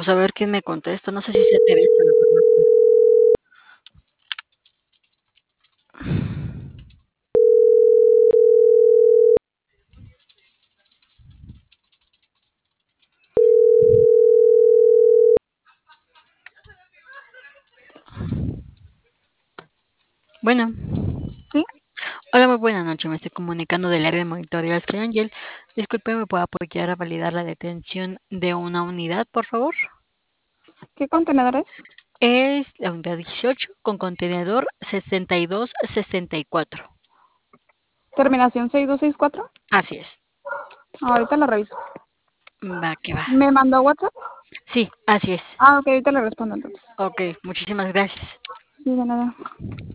Pues a ver quién me contesta. No sé si sea Teresa, la verdad. Bueno, ¿Sí? hola, muy buena noche. Me estoy comunicando del área de monitoreo Sky Angel. Disculpe, ¿me puede apoyar a validar la detención de una unidad, por favor? ¿Qué contenedor es? Es la unidad 18 con contenedor 6264. Terminación 6264. Así es. Ahorita lo reviso. Va, que va. ¿Me mandó WhatsApp? Sí, así es. Ah, ok, ahorita le respondo entonces. Ok, muchísimas gracias. Sí, de nada.